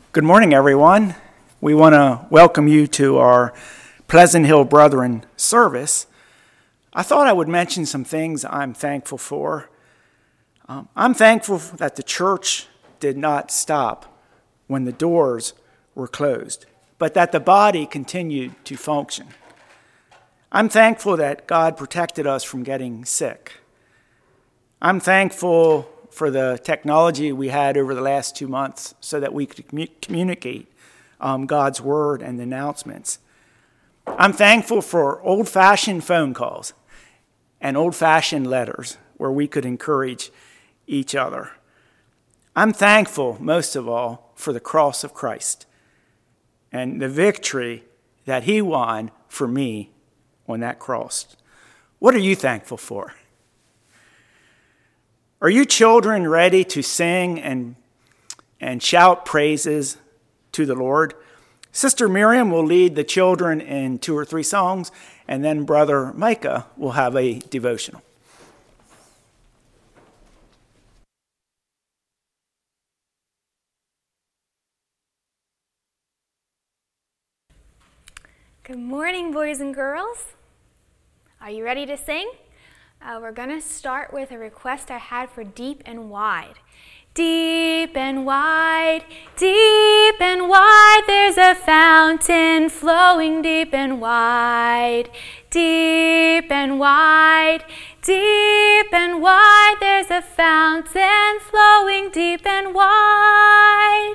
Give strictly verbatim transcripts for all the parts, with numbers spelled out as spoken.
Good morning, everyone. We want to welcome you to our Pleasant Hill Brethren service. I thought I would mention some things I'm thankful for. Um, I'm thankful that the church did not stop when the doors were closed, but that the body continued to function. I'm thankful that God protected us from getting sick. I'm thankful for the technology we had over the last two months so that we could commu- communicate um, God's word and announcements. I'm thankful for old-fashioned phone calls and old-fashioned letters where we could encourage each other. I'm thankful, most of all, for the cross of Christ and the victory that he won for me on that cross. What are you thankful for? Are you children ready to sing and, and shout praises to the Lord? Sister Miriam will lead the children in two or three songs, and then Brother Micah will have a devotional. Good morning, boys and girls. Are you ready to sing? Uh, we're going to start with a request I had for Deep and Wide. Deep and wide, deep and wide, there's a fountain flowing deep and wide. Deep and wide, deep and wide, there's a fountain flowing deep and wide.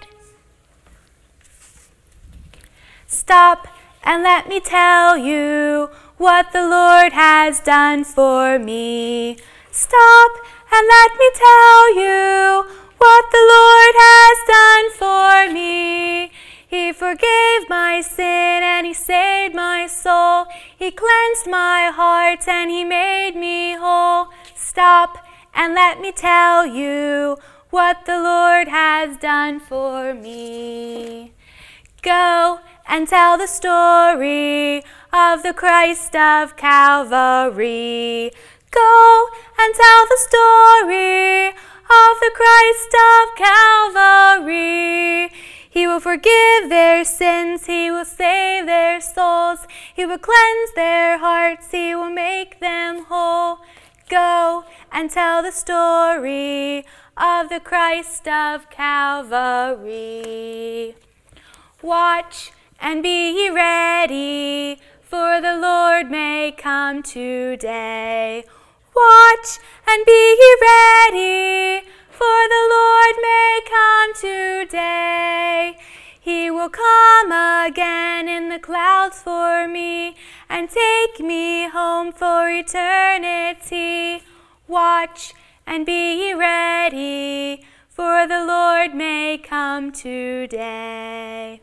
Stop and let me tell you what the Lord has done for me. Stop and let me tell you what the Lord has done for me. He forgave my sin and he saved my soul. He cleansed my heart and he made me whole. Stop and let me tell you what the Lord has done for me. Go and tell the story of the Christ of Calvary. Go and tell the story of the Christ of Calvary. He will forgive their sins, he will save their souls, he will cleanse their hearts, he will make them whole. Go and tell the story of the Christ of Calvary. Watch and be ye ready, for the Lord may come today. Watch and be ye ready, for the Lord may come today. He will come again in the clouds for me, and take me home for eternity. Watch and be ye ready, for the Lord may come today.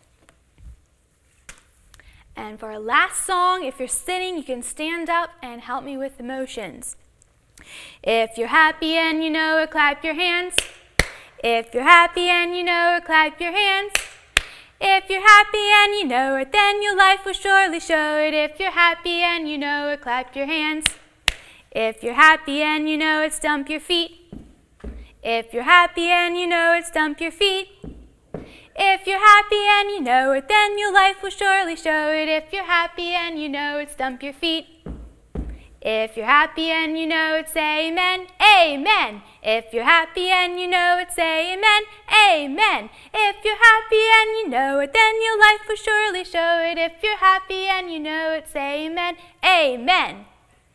And for our last song, if you're sitting, you can stand up and help me with the motions. If you're happy and you know it, clap your hands. If you're happy and you know it, clap your hands. If you're happy and you know it, then your life will surely show it. If you're happy and you know it, clap your hands. If you're happy and you know it, stomp your feet. If you're happy and you know it, stomp your feet. If you're happy and you know it, then your life will surely show it. If you're happy and you know it, stomp your feet. If you're happy and you know it, say amen, amen. If you're happy and you know it, say amen, amen. If you're happy and you know it, then your life will surely show it. If you're happy and you know it, say amen, amen.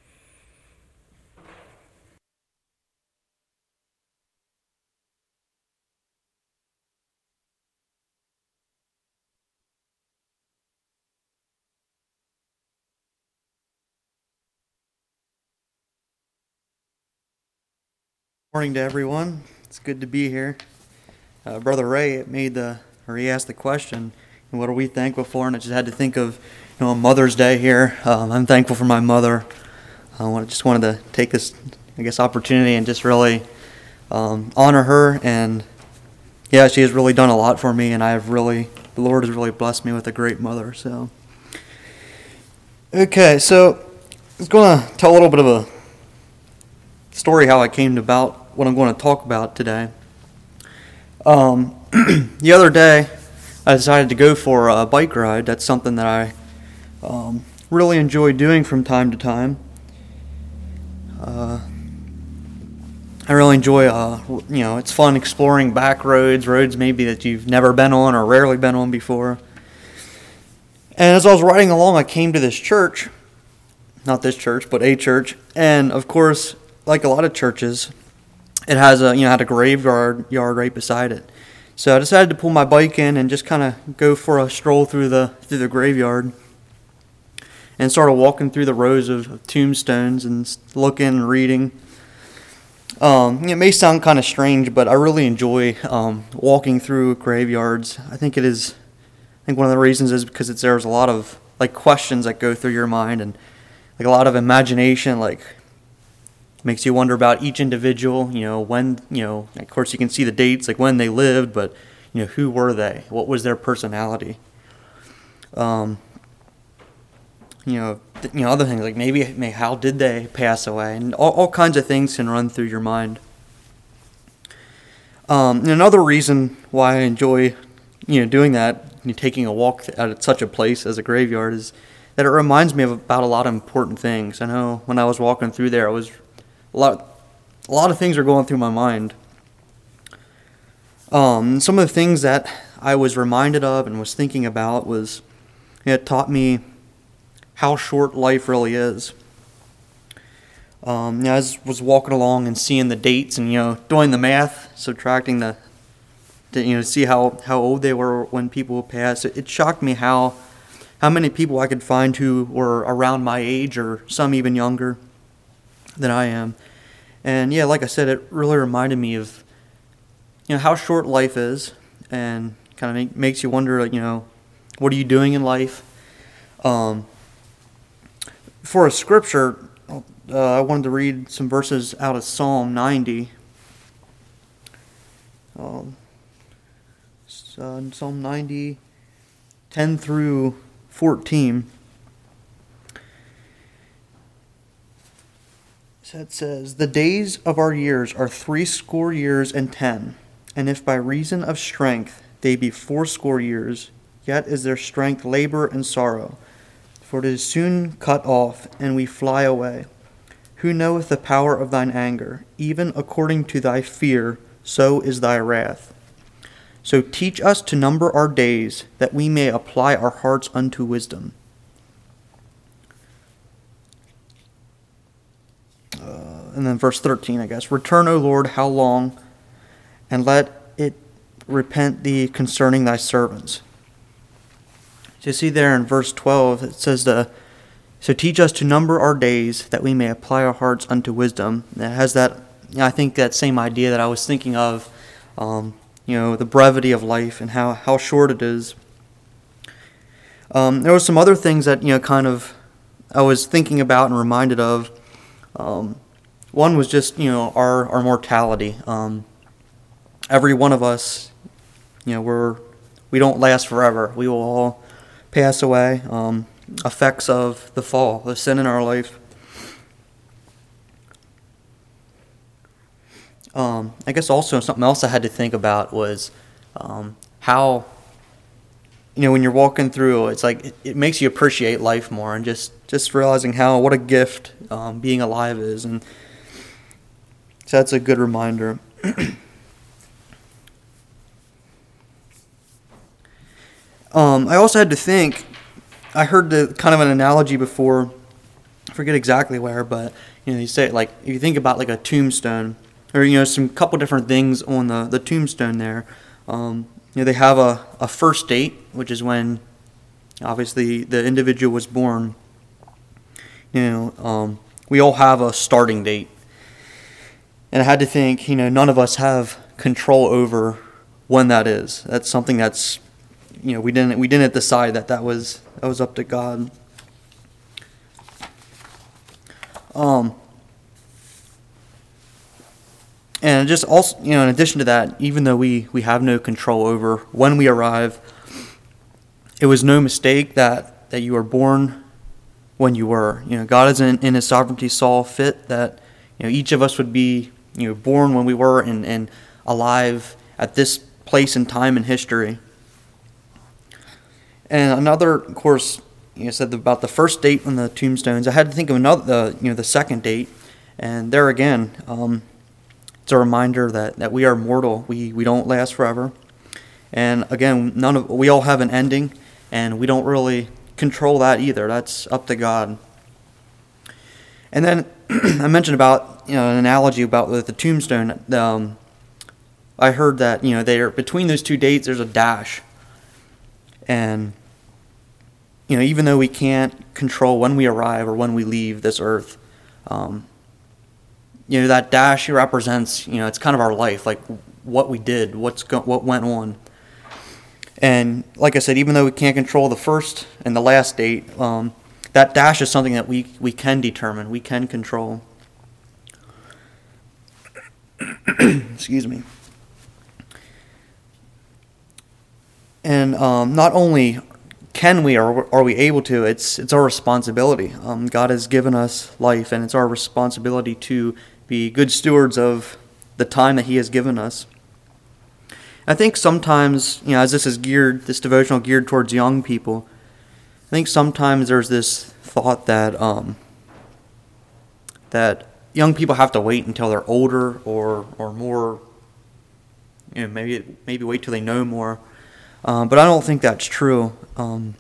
Morning to everyone. It's good to be here. Uh, Brother Ray made the, or he asked the question, what are we thankful for? And I just had to think of, you know, Mother's Day here. Um, I'm thankful for my mother. I just wanted to take this, I guess, opportunity and just really um, honor her. And yeah, she has really done a lot for me, and I have really, the Lord has really blessed me with a great mother. So, okay, so I was going to tell a little bit of a story how I came about what I'm going to talk about today. Um, the other day, I decided to go for a bike ride. That's something that I um, really enjoy doing from time to time. Uh, I really enjoy, uh, you know, it's fun exploring back roads, roads maybe that you've never been on or rarely been on before. And as I was riding along, I came to this church, not this church, but a church. And of course, like a lot of churches, it has a, you know, had a graveyard yard right beside it. So I decided to pull my bike in and just kind of go for a stroll through the through the graveyard, and started walking through the rows of, of tombstones and looking and reading. Um, it may sound kind of strange, but I really enjoy um, walking through graveyards. I think it is. I think one of the reasons is because it's there's a lot of like questions that go through your mind, and like a lot of imagination. Like makes you wonder about each individual. You know, when you know. Of course, you can see the dates, like when they lived, but you know, who were they? What was their personality? Um, you know, th- you know, other things like maybe, maybe how did they pass away, and all, all kinds of things can run through your mind. Um, and another reason why I enjoy, you know, doing that, you know, taking a walk at such a place as a graveyard, is that it reminds me of about a lot of important things. I know when I was walking through there, I was a lot, a lot of things were going through my mind. Um, some of the things that I was reminded of and was thinking about was, it taught me how short life really is. Um, you know, I was walking along and seeing the dates and, you know, doing the math, subtracting the, to, you know, see how, how old they were when people passed. It, it shocked me how how many people I could find who were around my age or some even younger than I am. And yeah, like I said, it really reminded me of, you know, how short life is, and kind of make, makes you wonder, you know, what are you doing in life? Um, for a scripture, uh, I wanted to read some verses out of Psalm ninety. Um, so Psalm ninety, ten through fourteen. So it says, "The days of our years are threescore years and ten, and if by reason of strength they be fourscore years, yet is their strength labor and sorrow. For it is soon cut off, and we fly away. Who knoweth the power of thine anger? Even according to thy fear, so is thy wrath. So teach us to number our days, that we may apply our hearts unto wisdom." Uh, and then verse thirteen, I guess. "Return, O Lord, how long? And let it repent thee concerning thy servants." So you see there in verse twelve, it says, uh, "So teach us to number our days, that we may apply our hearts unto wisdom." And it has that, you know, I think that same idea that I was thinking of, um, you know, the brevity of life and how, how short it is. Um, there were some other things that, you know, kind of I was thinking about and reminded of. Um, one was just, you know, our, our mortality. Um, every one of us, you know, we're, we don't last forever. We will all pass away. Um, effects of the fall, the sin in our life. Um, I guess also something else I had to think about was um, how, you know, when you're walking through, it's like it, it makes you appreciate life more, and just, just realizing how, what a gift um, being alive is. And so that's a good reminder. um, I also had to think, I heard the kind of an analogy before, I forget exactly where, but, you know, you say, like, if you think about like a tombstone, or, you know, some couple different things on the, the tombstone there. Um, you know, they have a, a first date, which is when, obviously, the individual was born. You know, um, we all have a starting date. And I had to think, you know, none of us have control over when that is. That's something that's, you know, we didn't we didn't decide that that was that was up to God. Um. And just also, you know, in addition to that, even though we, we have no control over when we arrive, it was no mistake that, that you were born when you were. You know, God is in, in His sovereignty saw fit that, you know, each of us would be, you know, born when we were and, and alive at this place in time and history. And another, of course, you know, said about the first date on the tombstones. I had to think of another, the you know, the second date, and there again, um, it's a reminder that, that we are mortal. We we don't last forever, and again, none of we all have an ending, and we don't really control that either. That's up to God. And then I mentioned about you know an analogy about with the tombstone. Um, I heard that you know they are between those two dates. There's a dash, and you know even though we can't control when we arrive or when we leave this earth, um, you know that dash represents you know it's kind of our life, like what we did, what's go- what went on. And like I said, even though we can't control the first and the last date, um, that dash is something that we, we can determine, we can control. Excuse me. And um, not only can we or are we able to, it's it's our responsibility. Um, God has given us life, and it's our responsibility to be good stewards of the time that He has given us. I think sometimes, you know, as this is geared, this devotional geared towards young people, I think sometimes there's this thought that um, that young people have to wait until they're older or or more, you know, maybe maybe wait till they know more. Um, but I don't think that's true. Um,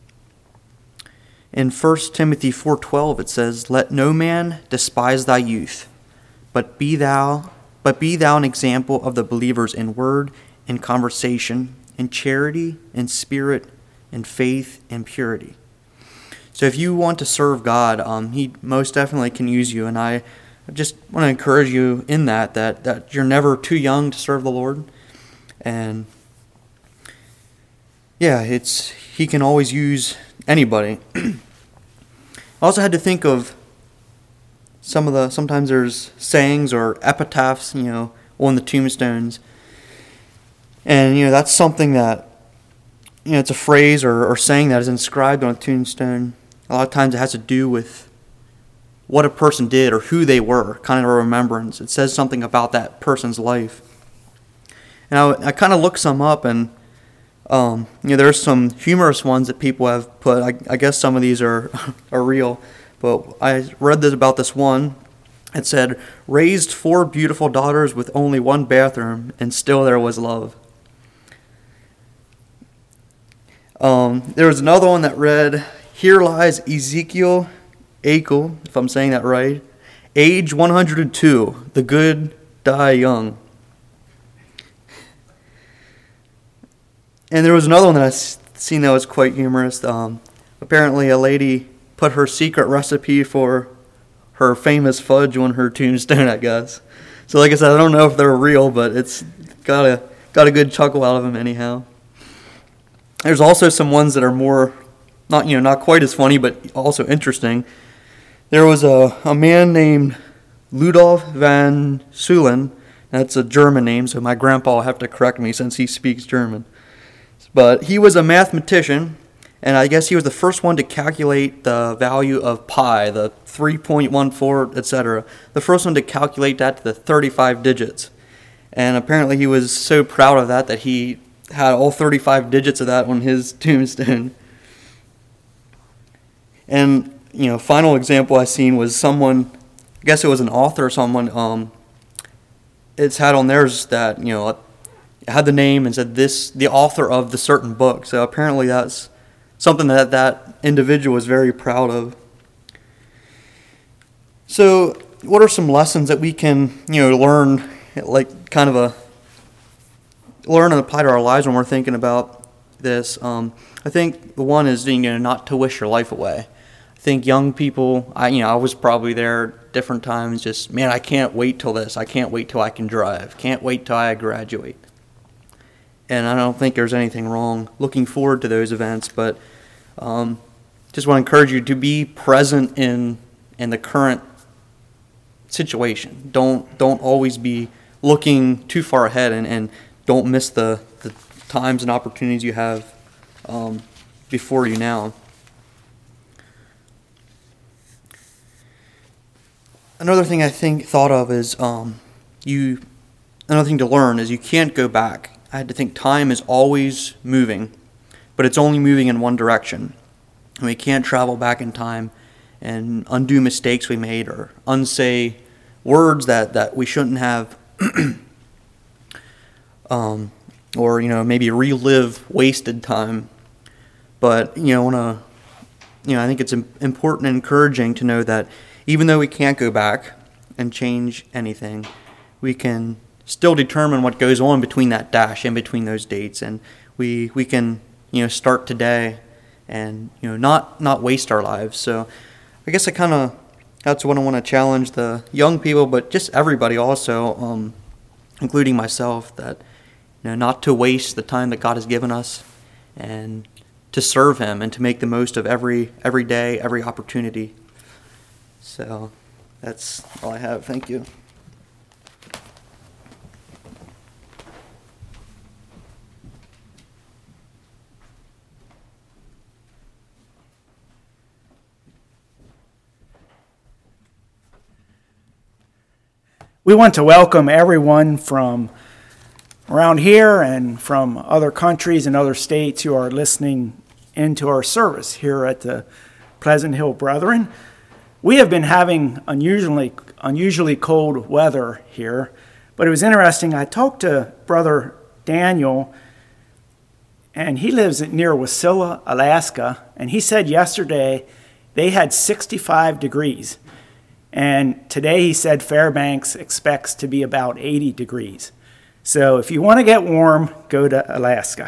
in First Timothy four twelve, it says, "Let no man despise thy youth, but be thou but be thou an example of the believers in word, in conversation, in charity, in spirit, in faith, in purity." So if you want to serve God, um, He most definitely can use you. And I just want to encourage you in that, that, that you're never too young to serve the Lord. And yeah, it's He can always use anybody. I also had to think of some of the, sometimes there's sayings or epitaphs, you know, on the tombstones. And, you know, that's something that, you know, it's a phrase or, or saying that is inscribed on a tombstone. A lot of times it has to do with what a person did or who they were, kind of a remembrance. It says something about that person's life. And I, I kind of looked some up, and, um, you know, there's some humorous ones that people have put. I, I guess some of these are, are real. But I read this about this one. It said, "Raised four beautiful daughters with only one bathroom, and still there was love." Um, there was another one that read, "Here lies Ezekiel Akel," if I'm saying that right, "age one hundred two, the good die young." And there was another one that I seen that was quite humorous. Um, apparently a lady put her secret recipe for her famous fudge on her tombstone, I guess. So like I said, I don't know if they're real, but it's got a, got a good chuckle out of them anyhow. There's also some ones that are more, not you know, not quite as funny, but also interesting. There was a, a man named Ludolf van Seulen. That's a German name, so my grandpa will have to correct me since he speaks German. But he was a mathematician, and I guess he was the first one to calculate the value of pi, the three point one four, et cetera. The first one to calculate that to the thirty-five digits. And apparently he was so proud of that that he had all thirty-five digits of that on his tombstone. And, you know, final example I seen was someone, I guess it was an author or someone, um, it's had on theirs that, you know, it had the name and said this, the author of the certain book. So apparently that's something that that individual was very proud of. So what are some lessons that we can, you know, learn, like kind of a, learn and apply to our lives when we're thinking about this? Um, I think the one is, you know, not to wish your life away. I think young people, I, you know, I was probably there different times, just, man, I can't wait till this. I can't wait till I can drive. Can't wait till I graduate. And I don't think there's anything wrong looking forward to those events, but um, just want to encourage you to be present in in the current situation. Don't don't always be looking too far ahead, and, and don't miss the, the times and opportunities you have um, before you now. Another thing I think thought of is um, you. Another thing to learn is you can't go back. I had to think time is always moving, but it's only moving in one direction. And we can't travel back in time and undo mistakes we made or unsay words that, that we shouldn't have, um, or, you know, maybe relive wasted time. But, you know, I want to, you know, I think it's important and encouraging to know that even though we can't go back and change anything, we can still determine what goes on between that dash, in between those dates, and we we can, you know, start today and, you know, not not waste our lives. So I guess I kind of, that's what I want to challenge the young people, but just everybody also, um, including myself, that, you know, not to waste the time that God has given us, and to serve Him and to make the most of every every day, every opportunity. So that's all I have. Thank you. We want to welcome everyone from around here and from other countries and other states who are listening into our service here at the Pleasant Hill Brethren. We have been having unusually unusually cold weather here, but it was interesting. I talked to Brother Daniel, and he lives near Wasilla, Alaska, and he said yesterday they had sixty-five degrees. And today he said Fairbanks expects to be about eighty degrees. So if you want to get warm, go to Alaska.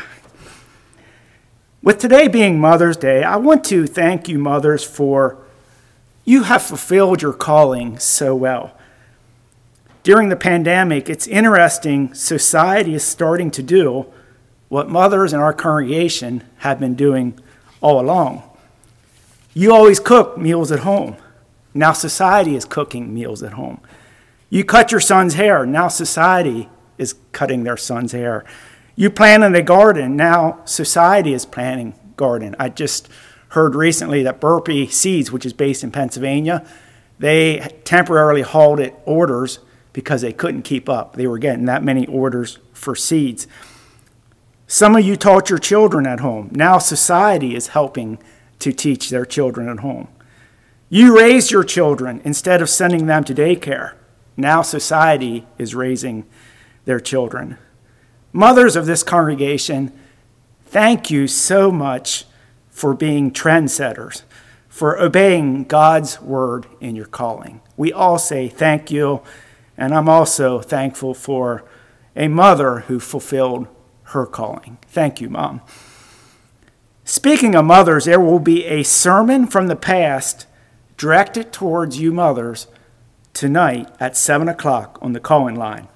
With today being Mother's Day, I want to thank you, mothers, for you have fulfilled your calling so well. During the pandemic, it's interesting, society is starting to do what mothers in our congregation have been doing all along. You always cook meals at home. Now society is cooking meals at home. You cut your son's hair. Now society is cutting their son's hair. You planted a garden. Now society is planting garden. I just heard recently that Burpee Seeds, which is based in Pennsylvania, they temporarily halted orders because they couldn't keep up. They were getting that many orders for seeds. Some of you taught your children at home. Now society is helping to teach their children at home. You raised your children instead of sending them to daycare. Now society is raising their children. Mothers of this congregation, thank you so much for being trendsetters, for obeying God's word in your calling. We all say thank you, and I'm also thankful for a mother who fulfilled her calling. Thank you, Mom. Speaking of mothers, there will be a sermon from the past directed towards you mothers tonight at seven o'clock on the call-in line.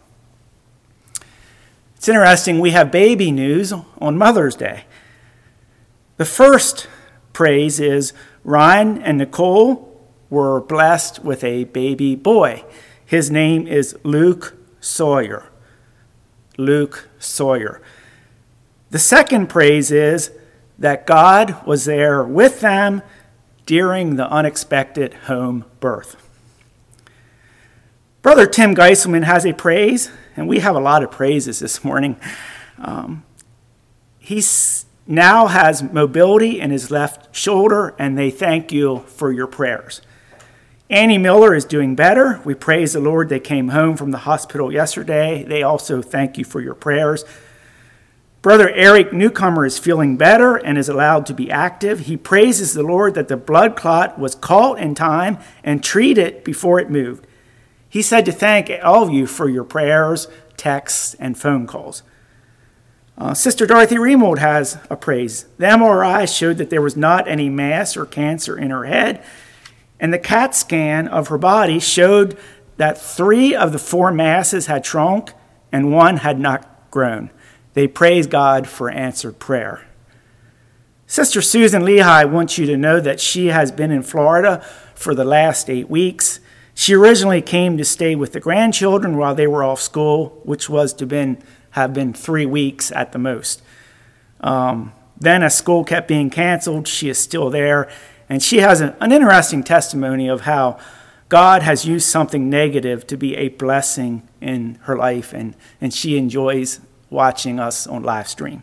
It's interesting, we have baby news on Mother's Day. The first praise is Ryan and Nicole were blessed with a baby boy. His name is Luke Sawyer. Luke Sawyer. The second praise is that God was there with them during the unexpected home birth. Brother Tim Geiselman has a praise, and we have a lot of praises this morning. Um, he now has mobility in his left shoulder, and they thank you for your prayers. Annie Miller is doing better. We praise the Lord. They came home from the hospital yesterday. They also thank you for your prayers. Brother Eric Newcomer is feeling better and is allowed to be active. He praises the Lord that the blood clot was caught in time and treated before it moved. He said to thank all of you for your prayers, texts, and phone calls. Uh, Sister Dorothy Remold has a praise. The M R I showed that there was not any mass or cancer in her head, and the CAT scan of her body showed that three of the four masses had shrunk and one had not grown. They praise God for answered prayer. Sister Susan Lehigh wants you to know that she has been in Florida for the last eight weeks. She originally came to stay with the grandchildren while they were off school, which was to been, have been three weeks at the most. Um, then as school kept being canceled, she is still there. And she has an, an interesting testimony of how God has used something negative to be a blessing in her life, and, and she enjoys watching us on live stream.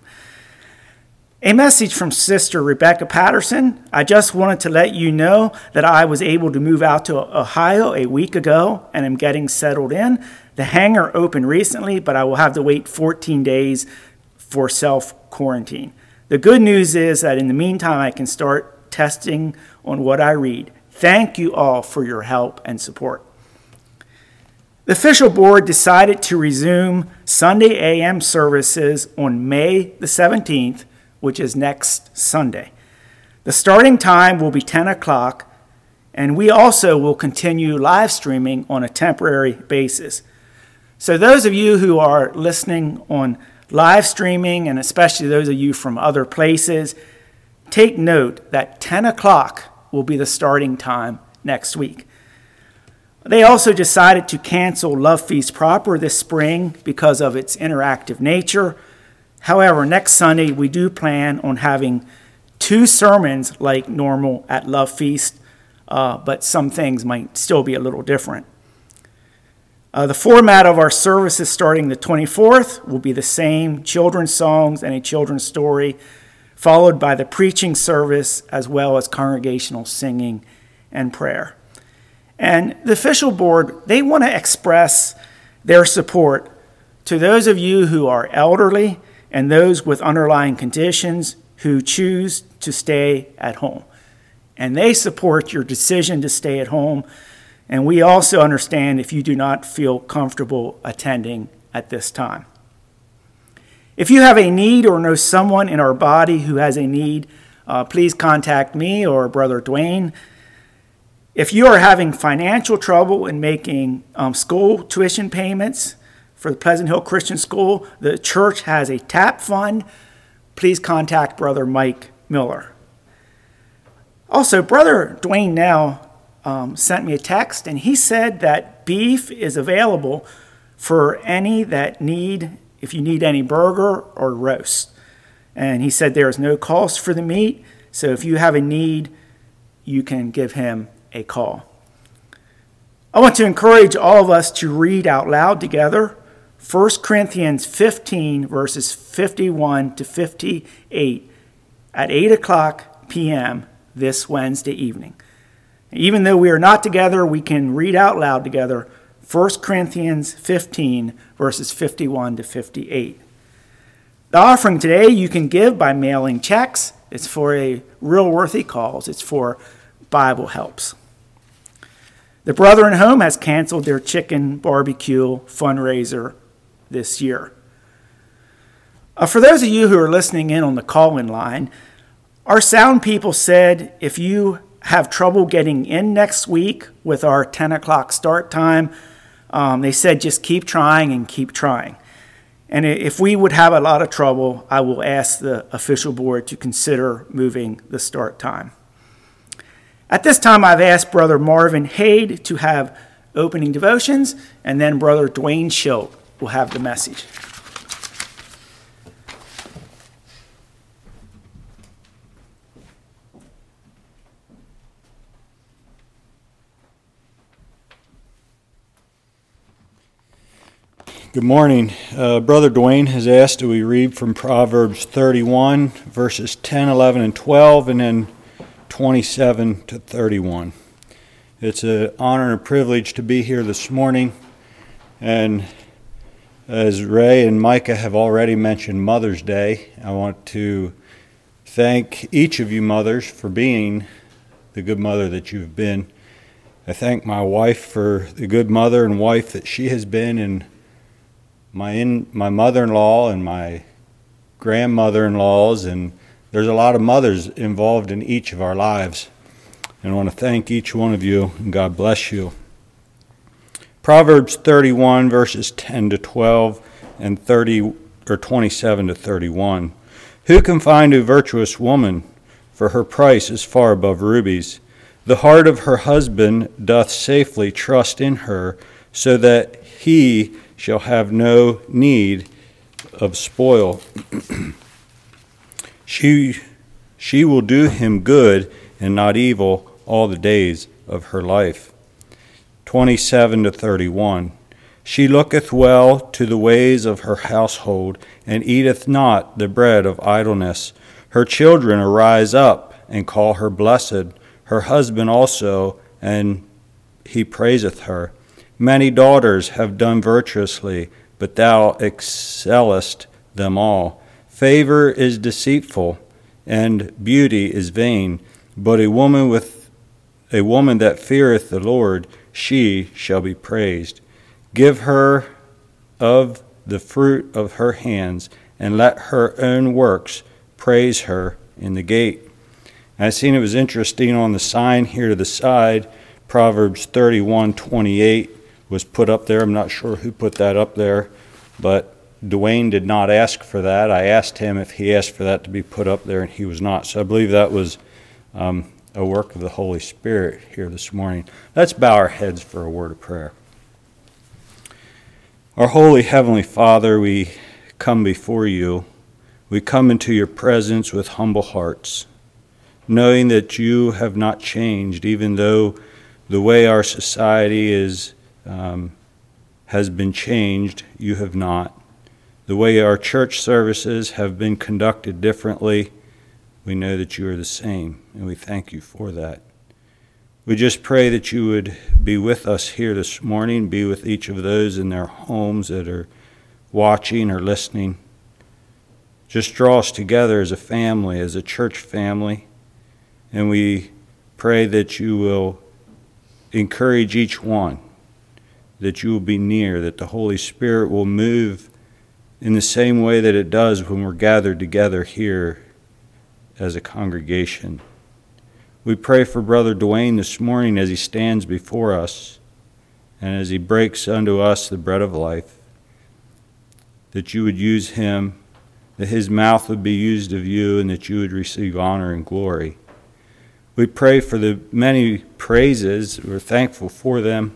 A message from Sister Rebecca Patterson. I just wanted to let you know that I was able to move out to Ohio a week ago and am getting settled in. The hangar opened recently, but I will have to wait fourteen days for self-quarantine. The good news is that in the meantime, I can start testing on what I read. Thank you all for your help and support. The official board decided to resume Sunday A M services on May the seventeenth, which is next Sunday. The starting time will be ten o'clock, and we also will continue live streaming on a temporary basis. So those of you who are listening on live streaming, and especially those of you from other places, take note that ten o'clock will be the starting time next week. They also decided to cancel Love Feast proper this spring because of its interactive nature. However, next Sunday we do plan on having two sermons like normal at Love Feast, uh, but some things might still be a little different. Uh, the format of our services starting the twenty-fourth will be the same: children's songs and a children's story, followed by the preaching service as well as congregational singing and prayer. And the official board, they want to express their support to those of you who are elderly and those with underlying conditions who choose to stay at home. And they support your decision to stay at home. And we also understand if you do not feel comfortable attending at this time. If you have a need or know someone in our body who has a need, uh, please contact me or Brother Dwayne. If you are having financial trouble in making um, school tuition payments for the Pleasant Hill Christian School, the church has a TAP fund. Please contact Brother Mike Miller. Also, Brother Dwayne now um, sent me a text, and he said that beef is available for any that need, if you need any burger or roast. And he said there is no cost for the meat, so if you have a need, you can give him a call. I want to encourage all of us to read out loud together First Corinthians fifteen, verses fifty-one to fifty-eight at eight o'clock p.m. this Wednesday evening. Even though we are not together, we can read out loud together First Corinthians fifteen, verses fifty-one to fifty-eight. The offering today you can give by mailing checks. It's for a real worthy cause. It's for Bible Helps. The Brethren Home has canceled their chicken barbecue fundraiser this year. Uh, for those of you who are listening in on the call-in line, our sound people said if you have trouble getting in next week with our ten o'clock start time, um, they said just keep trying and keep trying. And if we would have a lot of trouble, I will ask the official board to consider moving the start time. At this time, I've asked Brother Marvin Haid to have opening devotions, and then Brother Dwayne Schilt will have the message. Good morning. Uh, Brother Dwayne has asked that we read from Proverbs thirty-one, verses ten, eleven, and twelve, and then twenty-seven to thirty-one. It's an honor and a privilege to be here this morning. And as Ray and Micah have already mentioned Mother's Day, I want to thank each of you mothers for being the good mother that you've been. I thank my wife for the good mother and wife that she has been, and my in, my mother-in-law and my grandmother-in-laws, and there's a lot of mothers involved in each of our lives. And I want to thank each one of you, and God bless you. Proverbs thirty-one, verses ten to twelve, and thirty or twenty-seven to thirty-one. Who can find a virtuous woman? For her price is far above rubies. The heart of her husband doth safely trust in her, so that he shall have no need of spoil. she, she will do him good and not evil all the days of her life. twenty-seven to thirty-one. She looketh well to the ways of her household, and eateth not the bread of idleness. Her children arise up, and call her blessed, her husband also, and he praiseth her. Many daughters have done virtuously, but thou excellest them all. Favor is deceitful, and beauty is vain, but a woman with a woman that feareth the Lord, she shall be praised. Give her of the fruit of her hands, and let her own works praise her in the gate. And I seen it was interesting on the sign here to the side, Proverbs thirty-one twenty-eight was put up there. I'm not sure who put that up there, but Dwayne did not ask for that. I asked him if he asked for that to be put up there, and he was not. So I believe that was um, a work of the Holy Spirit here this morning. Let's bow our heads for a word of prayer. Our holy Heavenly Father, we come before you. We come into your presence with humble hearts, knowing that you have not changed, even though the way our society is um, has been changed, you have not. The way our church services have been conducted differently, we know that you are the same, and we thank you for that. We just pray that you would be with us here this morning, be with each of those in their homes that are watching or listening. Just draw us together as a family, as a church family, and we pray that you will encourage each one, that you will be near, that the Holy Spirit will move in the same way that it does when we're gathered together here as a congregation. We pray for Brother Dwayne this morning as he stands before us and as he breaks unto us the bread of life, that you would use him, that his mouth would be used of you, and that you would receive honor and glory. We pray for the many praises. We're thankful for them.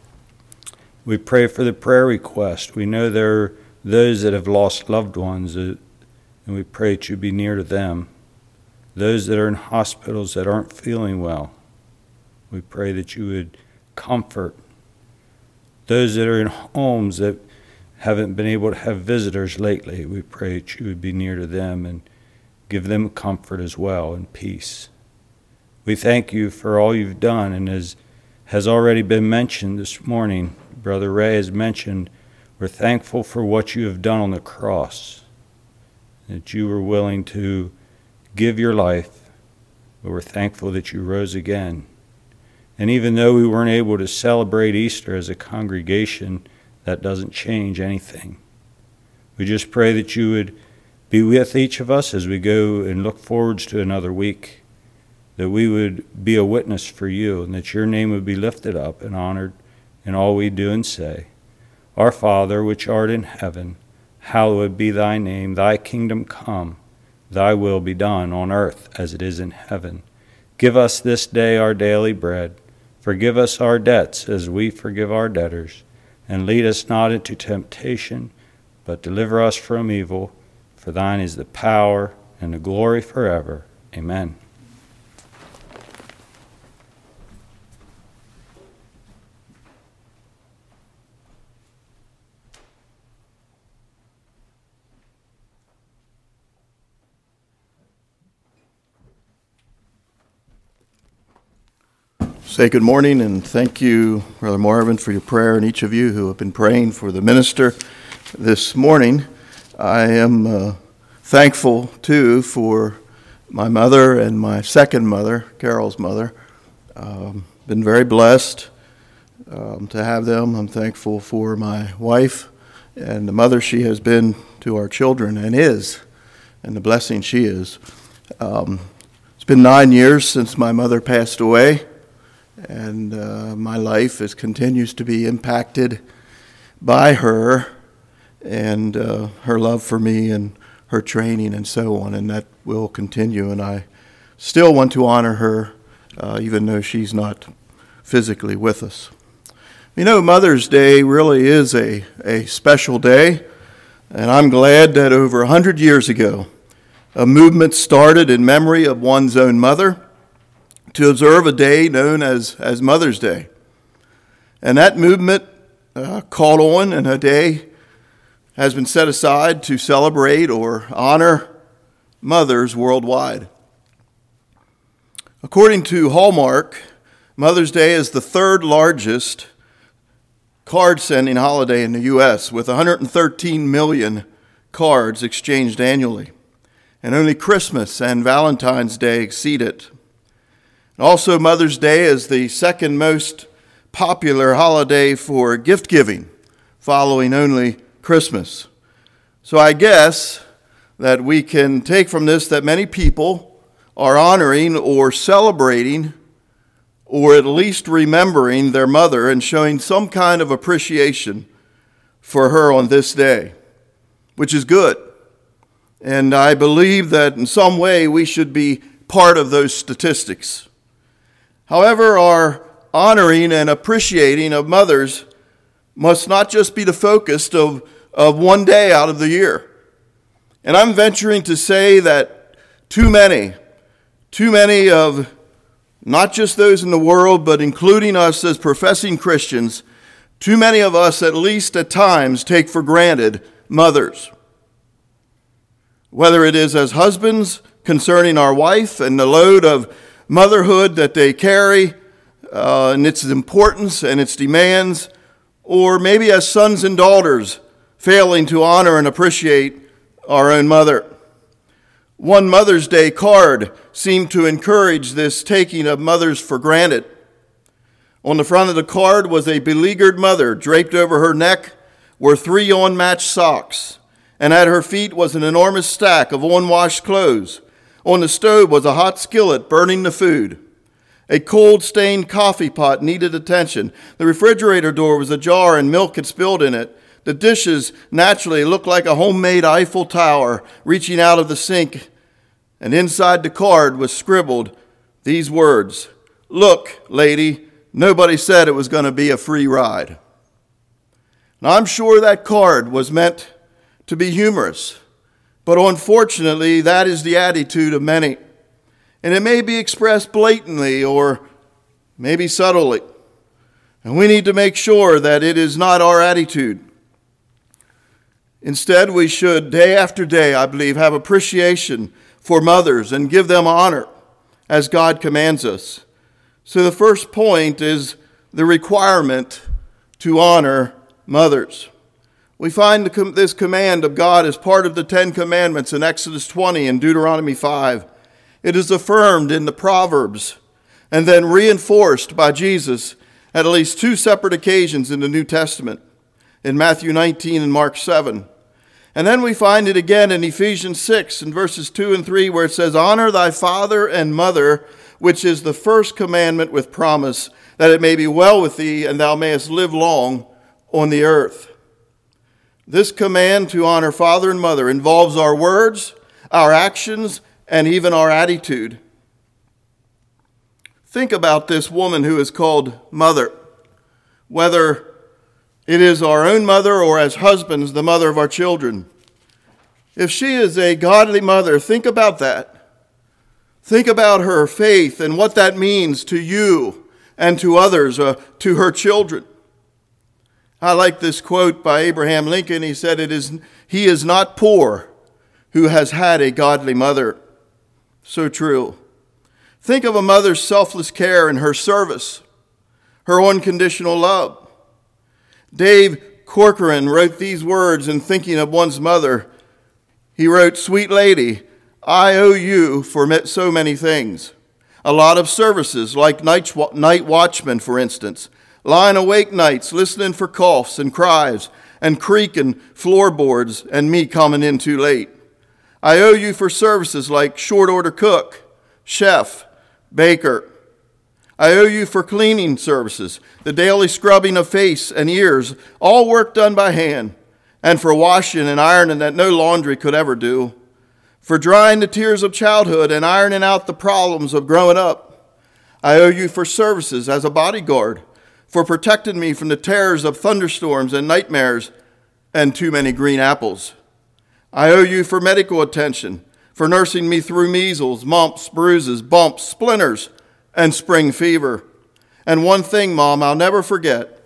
We pray for the prayer request. We know there are those that have lost loved ones, uh, and we pray that you be near to them. Those that are in hospitals that aren't feeling well, we pray that you would comfort. Those that are in homes that haven't been able to have visitors lately, we pray that you would be near to them and give them comfort as well and peace. We thank you for all you've done, and as has already been mentioned this morning, Brother Ray has mentioned, we're thankful for what you have done on the cross, that you were willing to give your life, but we're thankful that you rose again. And even though we weren't able to celebrate Easter as a congregation, that doesn't change anything. We just pray that you would be with each of us as we go and look forwards to another week, that we would be a witness for you, and that your name would be lifted up and honored in all we do and say. Our Father, which art in heaven, hallowed be thy name. Thy kingdom come. Thy will be done on earth as it is in heaven. Give us this day our daily bread. Forgive us our debts as we forgive our debtors. And lead us not into temptation, but deliver us from evil. For thine is the power and the glory forever. Amen. Say good morning, and thank you, Brother Marvin, for your prayer, and each of you who have been praying for the minister this morning. I am uh, thankful, too, for my mother and my second mother, Carol's mother. Um, been very blessed um, to have them. I'm thankful for my wife and the mother she has been to our children and is, and the blessing she is. Um, it's been nine years since my mother passed away. And uh, my life is continues to be impacted by her and uh, her love for me and her training and so on, and that will continue. And I still want to honor her, uh, even though she's not physically with us. You know, Mother's Day really is a, a special day, and I'm glad that over one hundred years ago, a movement started in memory of one's own mother to observe a day known as, as Mother's Day. And that movement uh, called on, and a day has been set aside to celebrate or honor mothers worldwide. According to Hallmark, Mother's Day is the third largest card-sending holiday in the U S, with one hundred thirteen million cards exchanged annually. And only Christmas and Valentine's Day exceed it. Also, Mother's Day is the second most popular holiday for gift giving, following only Christmas. So I guess that we can take from this that many people are honoring or celebrating or at least remembering their mother and showing some kind of appreciation for her on this day, which is good. And I believe that in some way we should be part of those statistics. However, our honoring and appreciating of mothers must not just be the focus of, of one day out of the year. And I'm venturing to say that too many, too many of not just those in the world, but including us as professing Christians, too many of us, at least at times, take for granted mothers. Whether it is as husbands concerning our wife and the load of motherhood that they carry, uh, and its importance and its demands, or maybe as sons and daughters failing to honor and appreciate our own mother. One Mother's Day card seemed to encourage this taking of mothers for granted. On the front of the card was a beleaguered mother. Draped over her neck were three unmatched socks, and at her feet was an enormous stack of unwashed clothes. On the stove was a hot skillet burning the food. A cold-stained coffee pot needed attention. The refrigerator door was ajar and milk had spilled in it. The dishes naturally looked like a homemade Eiffel Tower reaching out of the sink. And inside the card was scribbled these words: "Look, lady, nobody said it was going to be a free ride." Now, I'm sure that card was meant to be humorous, but unfortunately, that is the attitude of many. And it may be expressed blatantly or maybe subtly. And we need to make sure that it is not our attitude. Instead, we should, day after day, I believe, have appreciation for mothers and give them honor as God commands us. So the first point is the requirement to honor mothers. We find this command of God as part of the Ten Commandments in Exodus twenty and Deuteronomy five. It is affirmed in the Proverbs and then reinforced by Jesus at at least two separate occasions in the New Testament, in Matthew nineteen and Mark seven. And then we find it again in Ephesians six in verses two and three, where it says, "Honor thy father and mother, which is the first commandment with promise, that it may be well with thee and thou mayest live long on the earth." This command to honor father and mother involves our words, our actions, and even our attitude. Think about this woman who is called mother, whether it is our own mother or as husbands, the mother of our children. If she is a godly mother, think about that. Think about her faith and what that means to you and to others, uh, to her children. I like this quote by Abraham Lincoln. He said, "It is he is not poor who has had a godly mother." So true. Think of a mother's selfless care and her service, her unconditional love. Dave Corcoran wrote these words in thinking of one's mother. He wrote, "Sweet lady, I owe you for so many things. A lot of services, like night watchman, for instance, lying awake nights, listening for coughs and cries, and creaking floorboards, and me coming in too late. I owe you for services like short order cook, chef, baker. I owe you for cleaning services, the daily scrubbing of face and ears, all work done by hand, and for washing and ironing that no laundry could ever do, for drying the tears of childhood and ironing out the problems of growing up. I owe you for services as a bodyguard, for protecting me from the terrors of thunderstorms and nightmares and too many green apples. I owe you for medical attention, for nursing me through measles, mumps, bruises, bumps, splinters, and spring fever. And one thing, Mom, I'll never forget.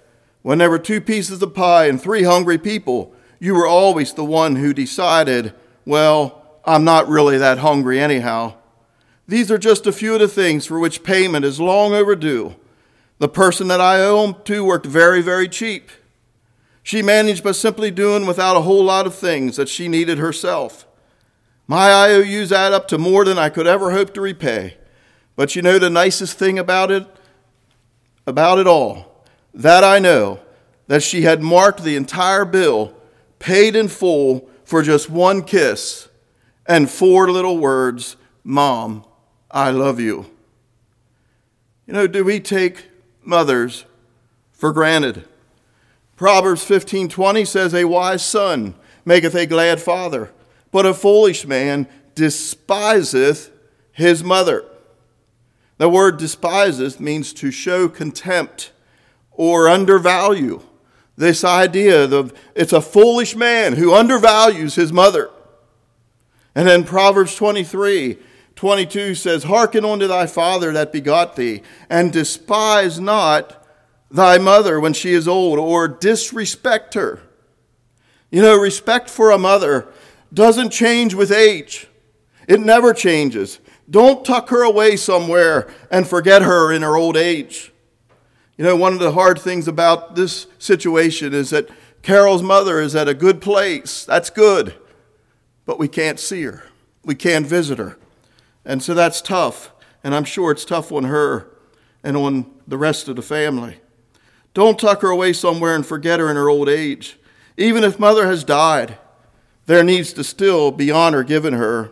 When there were two pieces of pie and three hungry people, you were always the one who decided, well, I'm not really that hungry anyhow. These are just a few of the things for which payment is long overdue. The person that I owe to worked very, very cheap. She managed by simply doing without a whole lot of things that she needed herself. My I O Us add up to more than I could ever hope to repay. But you know the nicest thing about it? About it all? That I know, that she had marked the entire bill, paid in full for just one kiss and four little words, Mom, I love you. You know, do we take mothers for granted? Proverbs fifteen twenty says, a wise son maketh a glad father, but a foolish man despiseth his mother. The word despiseth means to show contempt or undervalue. This idea of it's a foolish man who undervalues his mother. And then Proverbs twenty-three twenty-two says, hearken unto thy father that begot thee, and despise not thy mother when she is old, or disrespect her. You know, respect for a mother doesn't change with age. It never changes. Don't tuck her away somewhere and forget her in her old age. You know, one of the hard things about this situation is that Carol's mother is at a good place. That's good. But we can't see her. We can't visit her. And so that's tough. And I'm sure it's tough on her and on the rest of the family. Don't tuck her away somewhere and forget her in her old age. Even if mother has died, there needs to still be honor given her.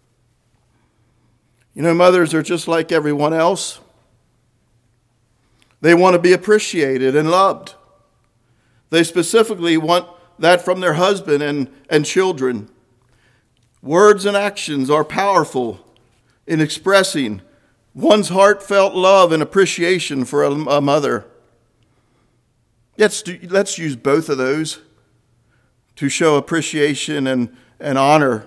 You know, mothers are just like everyone else. They want to be appreciated and loved. They specifically want that from their husband and, and children. Words and actions are powerful in expressing one's heartfelt love and appreciation for a, a mother. Let's, do, let's use both of those to show appreciation and, and honor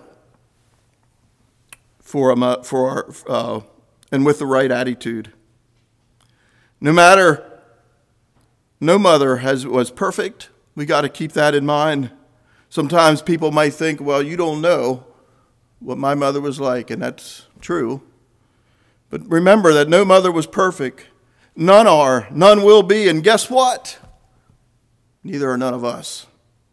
for a for our, uh, and with the right attitude. No matter, no mother has was perfect. We got to keep that in mind. Sometimes people might think, well, you don't know what my mother was like, and that's true. But remember that no mother was perfect. None are, none will be, and guess what? Neither are none of us.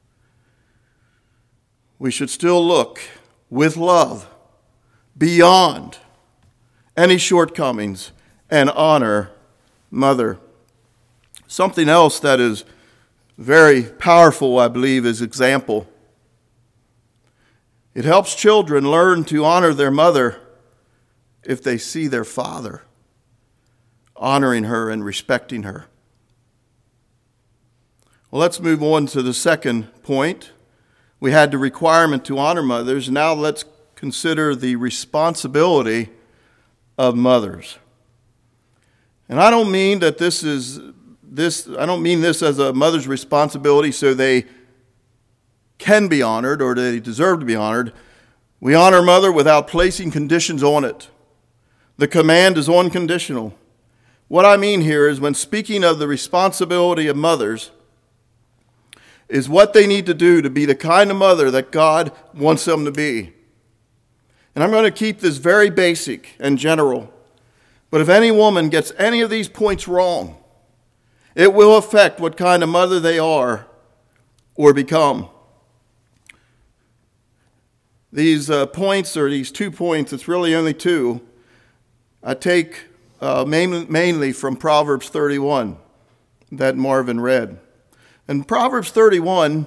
We should still look with love beyond any shortcomings and honor mother. Something else that is very powerful, I believe, is example. It helps children learn to honor their mother if they see their father honoring her and respecting her. Well, let's move on to the second point. We had the requirement to honor mothers. Now let's consider the responsibility of mothers. And I don't mean that this is this I don't mean this as a mother's responsibility so they can be honored or they deserve to be honored. We honor mother without placing conditions on it. The command is unconditional. What I mean here is when speaking of the responsibility of mothers is what they need to do to be the kind of mother that God wants them to be. And I'm going to keep this very basic and general. But if any woman gets any of these points wrong, it will affect what kind of mother they are or become. These uh, points, or these two points, it's really only two, I take uh, main, mainly from Proverbs thirty-one that Marvin read. In Proverbs thirty-one,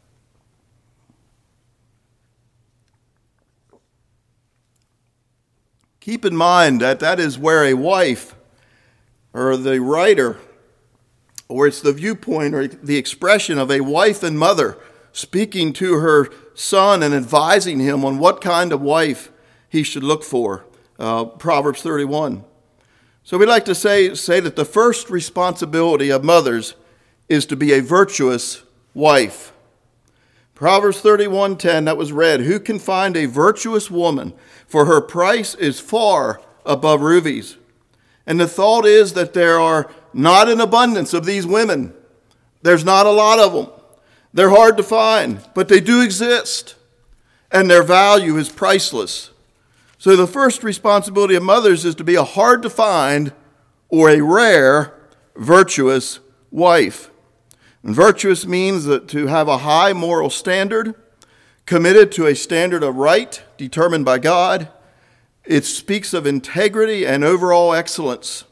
keep in mind that that is where a wife or the writer, or it's the viewpoint or the expression of a wife and mother speaking to her son and advising him on what kind of wife he should look for. Uh, Proverbs thirty-one. So we like to say, say that the first responsibility of mothers is to be a virtuous wife. Proverbs thirty-one ten, that was read, who can find a virtuous woman? For her price is far above rubies. And the thought is that there are not an abundance of these women There's not a lot of them. They're hard to find, but they do exist, and their value is priceless. So the first responsibility of mothers is to be a hard to find or a rare, virtuous wife. And virtuous means that to have a high moral standard, committed to a standard of right determined by God. It speaks of integrity and overall excellence.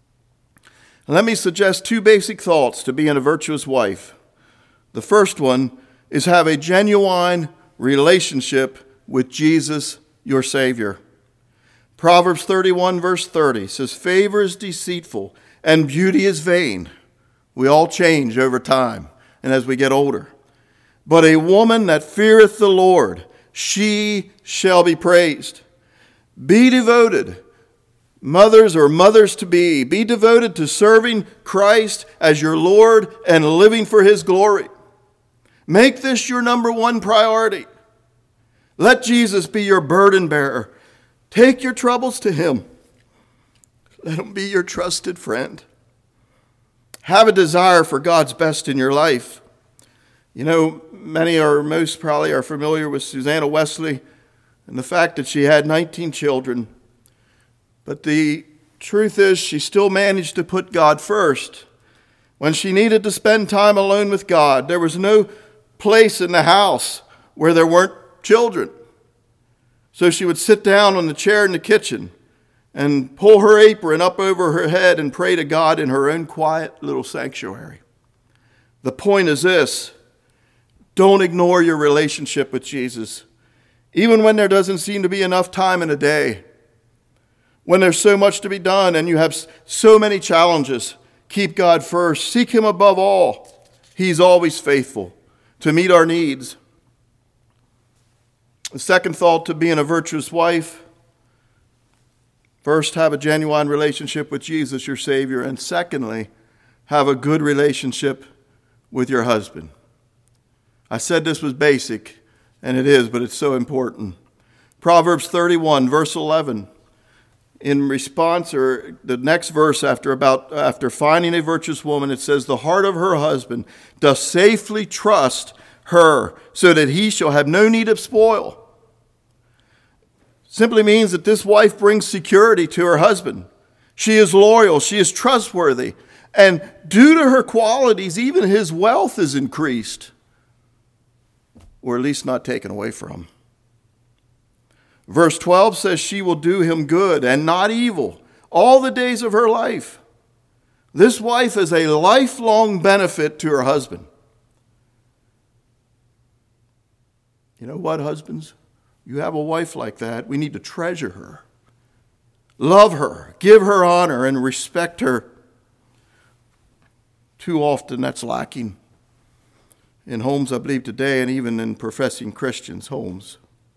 Let me suggest two basic thoughts to being a virtuous wife. The first one is have a genuine relationship with Jesus, your Savior. Proverbs thirty-one verse thirty says, favor is deceitful and beauty is vain. We all change over time and as we get older. But a woman that feareth the Lord, she shall be praised. Be devoted, mothers or mothers to be, be devoted to serving Christ as your Lord and living for his glory. Make this your number one priority. Let Jesus be your burden bearer. Take your troubles to him. Let him be your trusted friend. Have a desire for God's best in your life. You know, many or most probably are familiar with Susanna Wesley and the fact that she had nineteen children. But the truth is she still managed to put God first. When she needed to spend time alone with God, there was no place in the house where there weren't children. So she would sit down on the chair in the kitchen and pull her apron up over her head and pray to God in her own quiet little sanctuary. The point is this: don't ignore your relationship with Jesus, even when there doesn't seem to be enough time in a day. When there's so much to be done and you have so many challenges, keep God first. Seek him above all. He's always faithful to meet our needs. The second thought to being a virtuous wife: first, have a genuine relationship with Jesus, your Savior. And secondly, have a good relationship with your husband. I said this was basic, and it is, but it's so important. Proverbs thirty-one, verse eleven. In response, or the next verse after about after finding a virtuous woman, it says, the heart of her husband doth safely trust her, so that he shall have no need of spoil. Simply means that this wife brings security to her husband. She is loyal, she is trustworthy, and due to her qualities, even his wealth is increased, or at least not taken away from him. Verse twelve says she will do him good and not evil all the days of her life. This wife is a lifelong benefit to her husband. You know what, husbands? You have a wife like that, we need to treasure her. Love her, give her honor, and respect her. Too often that's lacking in homes, I believe, today, and even in professing Christians' homes.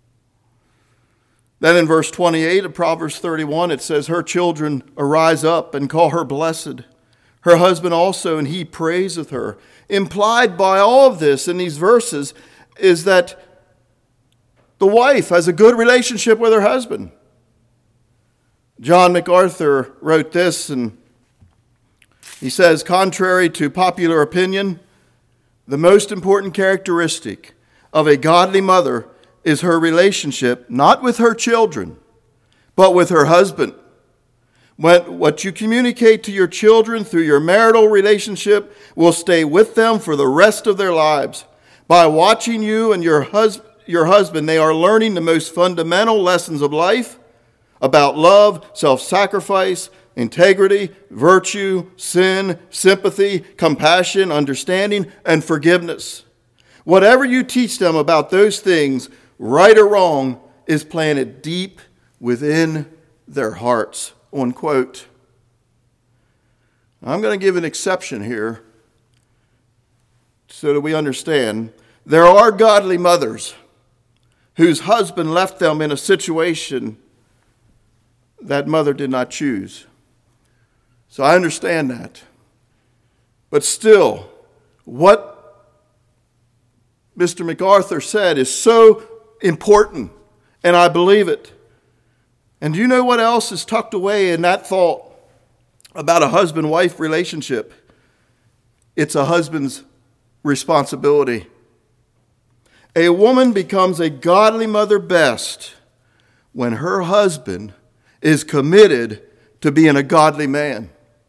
Then in verse twenty-eight of Proverbs thirty-one, it says, her children arise up and call her blessed. Her husband also, and he praiseth her. Implied by all of this in these verses is that the wife has a good relationship with her husband. John MacArthur wrote this, and he says, contrary to popular opinion, the most important characteristic of a godly mother is her relationship, not with her children, but with her husband. When, what you communicate to your children through your marital relationship will stay with them for the rest of their lives. By watching you and your husband, your husband, they are learning the most fundamental lessons of life about love, self-sacrifice, integrity, virtue, sin, sympathy, compassion, understanding, and forgiveness. Whatever you teach them about those things, right or wrong, is planted deep within their hearts. Unquote. I'm going to give an exception here so that we understand. There are godly mothers whose husband left them in a situation that mother did not choose. So I understand that. But still, what Mister MacArthur said is so important, and I believe it. And do you know what else is tucked away in that thought about a husband-wife relationship? it's a husband's responsibility. A woman becomes a godly mother best when her husband is committed to being a godly man.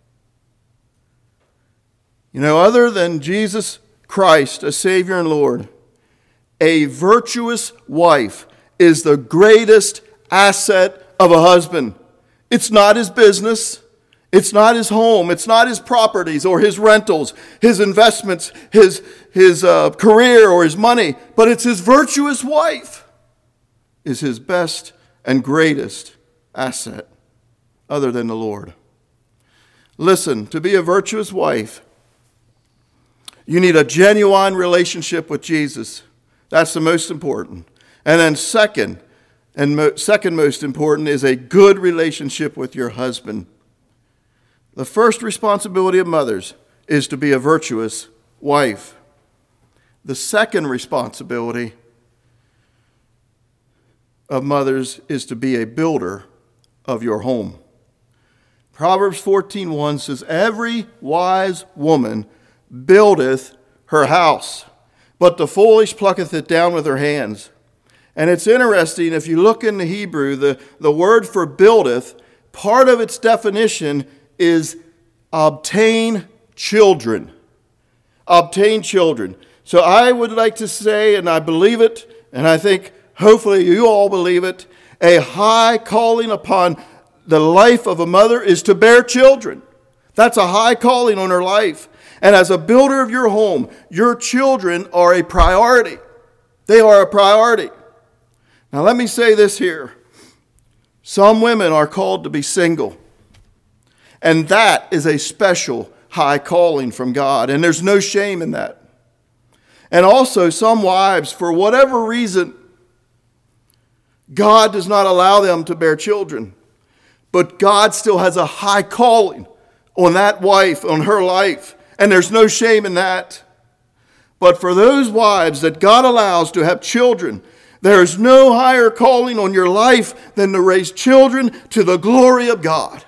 You know, other than Jesus Christ, a Savior and Lord, a virtuous wife is the greatest asset of a husband. It's not his business. It's not his home. It's not his properties or his rentals, his investments, his, his uh, career or his money. But it's his virtuous wife is his best and greatest asset other than the Lord. Listen, to be a virtuous wife, you need a genuine relationship with Jesus. That's the most important. And then second, and mo- second most important is a good relationship with your husband. The first responsibility of mothers is to be a virtuous wife. The second responsibility of mothers is to be a builder of your home. Proverbs fourteen one says, "Every wise woman buildeth her house, but the foolish plucketh it down with her hands." And it's interesting, if you look in the Hebrew, the, the word for buildeth, part of its definition is obtain children. Obtain children. So I would like to say, and I believe it, and I think hopefully you all believe it, a high calling upon the life of a mother is to bear children. That's a high calling on her life. And as a builder of your home, your children are a priority. They are a priority. Now let me say this here. Some women are called to be single. And that is a special high calling from God. And there's no shame in that. And also some wives, for whatever reason, God does not allow them to bear children. But God still has a high calling on that wife, on her life. And there's no shame in that. But for those wives that God allows to have children, there is no higher calling on your life than to raise children to the glory of God.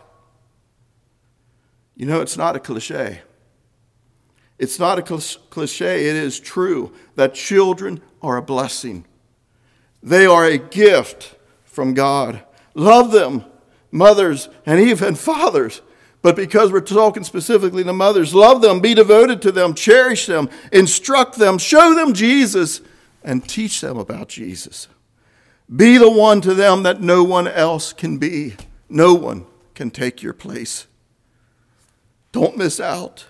You know, it's not a cliche. It's not a cliche. It is true that children are a blessing. They are a gift from God. Love them, mothers and even fathers. But because we're talking specifically to mothers, love them, be devoted to them, cherish them, instruct them, show them Jesus, and teach them about Jesus. Be the one to them that no one else can be. No one can take your place. Don't miss out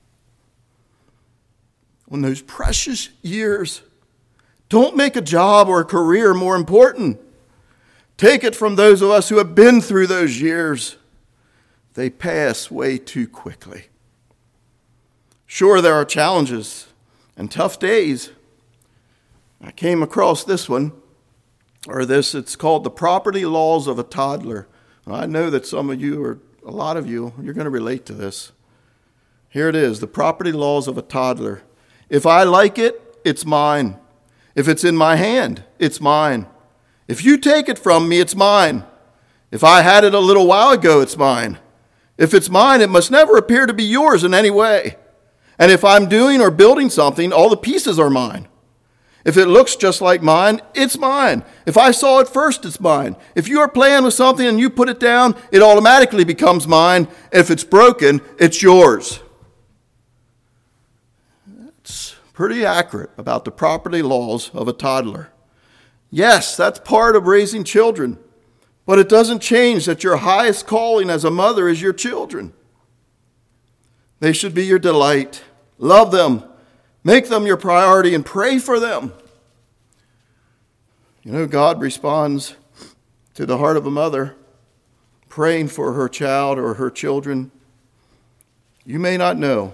on those precious years. Don't make a job or a career more important. Take it from those of us who have been through those years. They pass way too quickly. Sure, there are challenges and tough days. I came across this one, or this, it's called The Property Laws of a Toddler. And I know that some of you, or a lot of you, you're going to relate to this. Here it is, The Property Laws of a Toddler. If I like it, it's mine. If it's in my hand, it's mine. If you take it from me, it's mine. If I had it a little while ago, it's mine. If it's mine, it must never appear to be yours in any way. And if I'm doing or building something, all the pieces are mine. If it looks just like mine, it's mine. If I saw it first, it's mine. If you are playing with something and you put it down, it automatically becomes mine. If it's broken, it's yours. That's pretty accurate about the property laws of a toddler. Yes, that's part of raising children. But it doesn't change that your highest calling as a mother is your children. They should be your delight. Love them. Make them your priority and pray for them. You know, God responds to the heart of a mother praying for her child or her children. You may not know.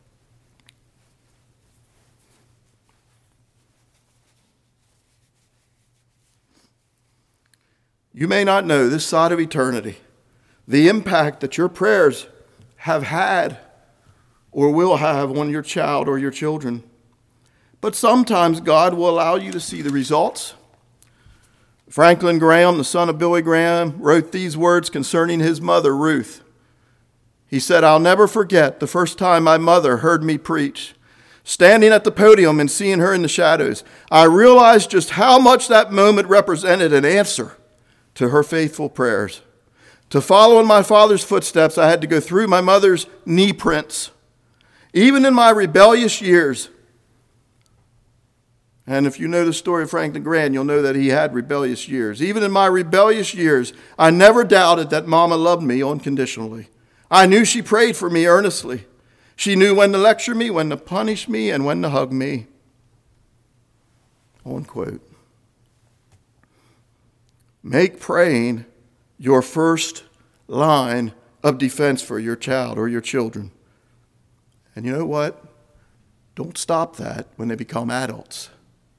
You may not know this side of eternity the impact that your prayers have had or will have on your child or your children. But sometimes God will allow you to see the results. Franklin Graham, the son of Billy Graham, wrote these words concerning his mother, Ruth. He said, "I'll never forget the first time my mother heard me preach. Standing at the podium and seeing her in the shadows, I realized just how much that moment represented an answer to her faithful prayers. To follow in my father's footsteps, I had to go through my mother's knee prints. Even in my rebellious years," and if you know the story of Franklin Graham, you'll know that he had rebellious years. "Even in my rebellious years, I never doubted that Mama loved me unconditionally. I knew she prayed for me earnestly. She knew when to lecture me, when to punish me, and when to hug me." Unquote. Make praying your first line of defense for your child or your children. And you know what? Don't stop that when they become adults.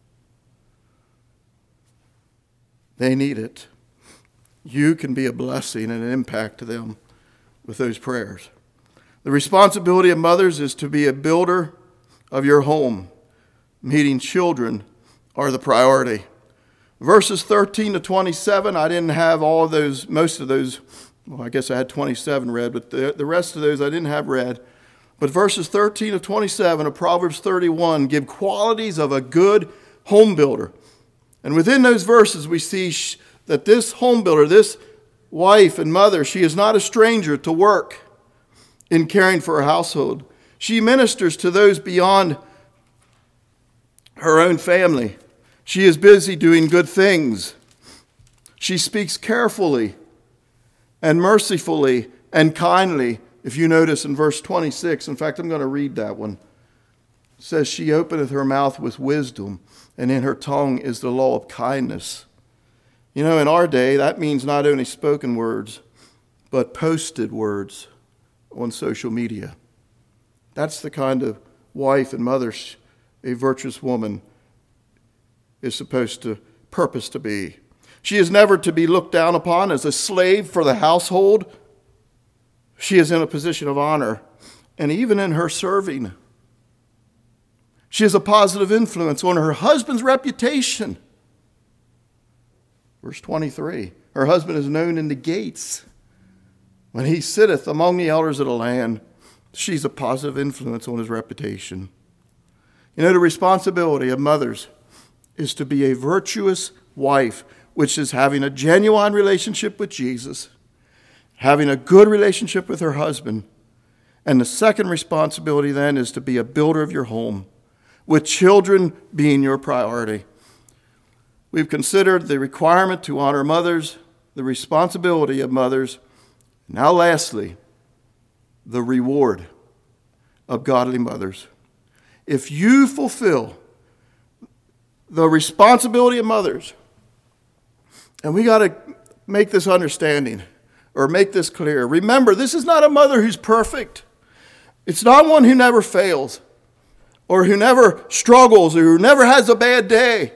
They need it. You can be a blessing and an impact to them with those prayers. The responsibility of mothers is to be a builder of your home. Meeting children are the priority. Verses thirteen to twenty-seven, I didn't have all of those, most of those, well, I guess I had twenty-seven read, but the, the rest of those I didn't have read. But verses thirteen to twenty-seven of Proverbs thirty-one give qualities of a good home builder. And within those verses, we see sh- that this home builder, this wife and mother, she is not a stranger to work in caring for her household. She ministers to those beyond her own family. She is busy doing good things. She speaks carefully and mercifully and kindly. If you notice in verse twenty-six, in fact, I'm going to read that one. It says, "She openeth her mouth with wisdom, and in her tongue is the law of kindness." You know, in our day, that means not only spoken words, but posted words on social media. That's the kind of wife and mother a virtuous woman is supposed to purpose to be. She is never to be looked down upon as a slave for the household. She is in a position of honor, and even in her serving, she is a positive influence on her husband's reputation. Verse twenty-three, her husband is known in the gates. When he sitteth among the elders of the land, she's a positive influence on his reputation. You know, the responsibility of mothers is to be a virtuous wife, which is having a genuine relationship with Jesus, having a good relationship with her husband. And the second responsibility then is to be a builder of your home, with children being your priority. We've considered the requirement to honor mothers, the responsibility of mothers. Now lastly, the reward of godly mothers. If you fulfill the responsibility of mothers, and we got to make this understanding or make this clear. Remember, this is not a mother who's perfect. It's not one who never fails or who never struggles or who never has a bad day.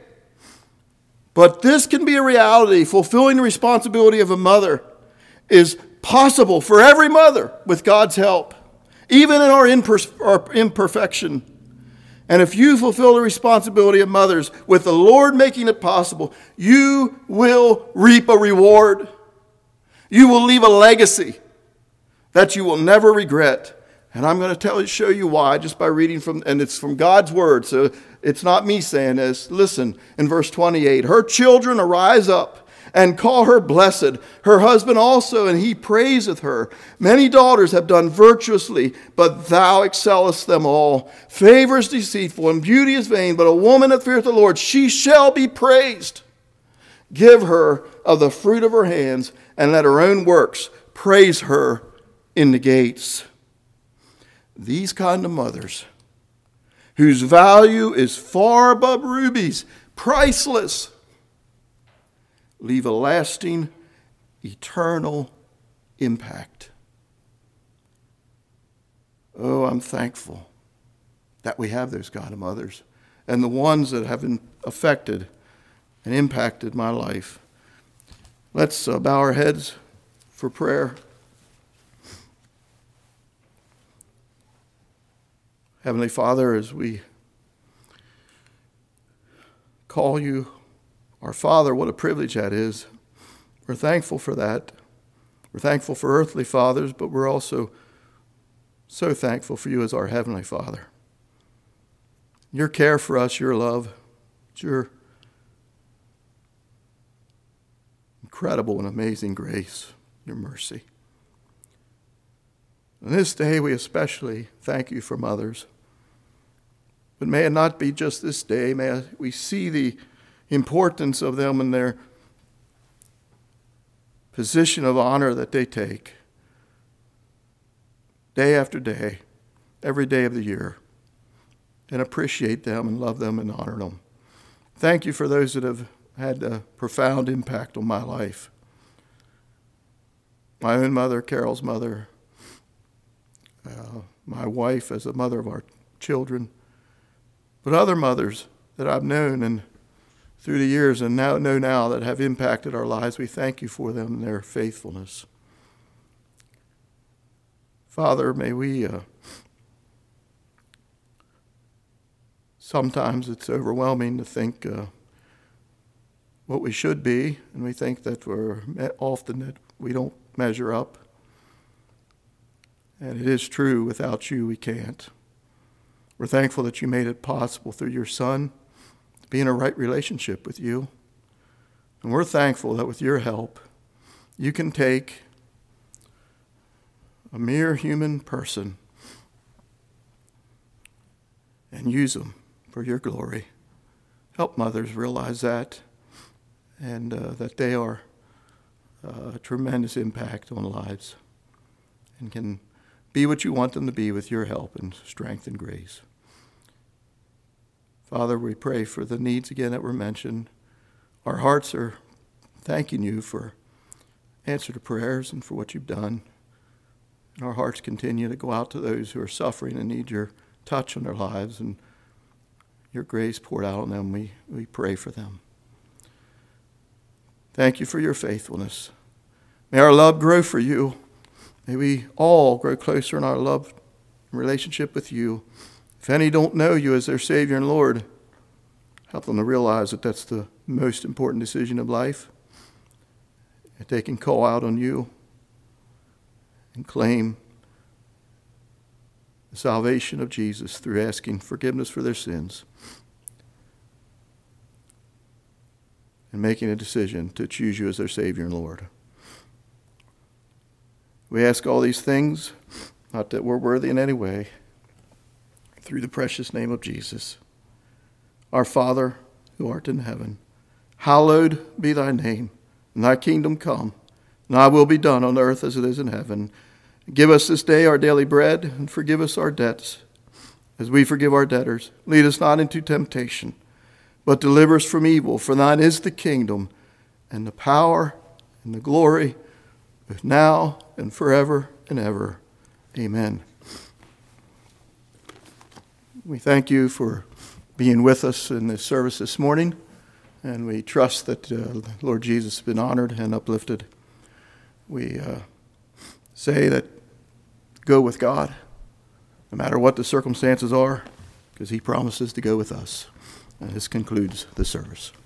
But this can be a reality. Fulfilling the responsibility of a mother is possible for every mother with God's help, even in our, imper- our imperfection. And if you fulfill the responsibility of mothers with the Lord making it possible, you will reap a reward. You will leave a legacy that you will never regret. And I'm going to tell you, show you why, just by reading from, and it's from God's word, so it's not me saying this. Listen, in verse twenty-eight, her children arise up and call her blessed, her husband also, and he praiseth her. Many daughters have done virtuously, but thou excellest them all. Favor is deceitful, and beauty is vain, but a woman that feareth the Lord, she shall be praised. Give her of the fruit of her hands, and let her own works praise her in the gates. These kind of mothers, whose value is far above rubies, priceless, leave a lasting, eternal impact. Oh, I'm thankful that we have those kind of mothers and the ones that have been affected and impacted my life. Let's uh, bow our heads for prayer. Heavenly Father, as we call you our Father, what a privilege that is. We're thankful for that. We're thankful for earthly fathers, but we're also so thankful for you as our Heavenly Father. Your care for us, your love, your incredible and amazing grace, your mercy. On this day, we especially thank you for mothers. But may it not be just this day. May we see the importance of them and their position of honor that they take day after day, every day of the year, and appreciate them and love them and honor them. Thank you for those that have had a profound impact on my life. My own mother, Carol's mother, uh, my wife as a mother of our children, but other mothers that I've known and through the years and now know now that have impacted our lives. We thank you for them and their faithfulness. Father, may we, uh, sometimes it's overwhelming to think uh, what we should be, and we think that we're often that we don't measure up. And it is true, without you we can't. We're thankful that you made it possible through your Son to be in a right relationship with you. And we're thankful that with your help, you can take a mere human person and use them for your glory. Help mothers realize that, and uh, that they are uh, a tremendous impact on lives and can be what you want them to be with your help and strength and grace. Father, we pray for the needs again that were mentioned. Our hearts are thanking you for answer to prayers and for what you've done. And our hearts continue to go out to those who are suffering and need your touch on their lives and your grace poured out on them. We, we pray for them. Thank you for your faithfulness. May our love grow for you. May we all grow closer in our love relationship with you. If any don't know you as their Savior and Lord, help them to realize that that's the most important decision of life. That they can call out on you and claim the salvation of Jesus through asking forgiveness for their sins and making a decision to choose you as their Savior and Lord. We ask all these things, not that we're worthy in any way, through the precious name of Jesus. Our Father, who art in heaven, hallowed be thy name, and thy kingdom come, and thy will be done on earth as it is in heaven. Give us this day our daily bread, and forgive us our debts, as we forgive our debtors. Lead us not into temptation, but deliver us from evil. For thine is the kingdom, and the power, and the glory, both now and forever and ever. Amen. We thank you for being with us in this service this morning, and we trust that uh, Lord Jesus has been honored and uplifted. We uh, say that go with God, no matter what the circumstances are, because he promises to go with us. And this concludes the service.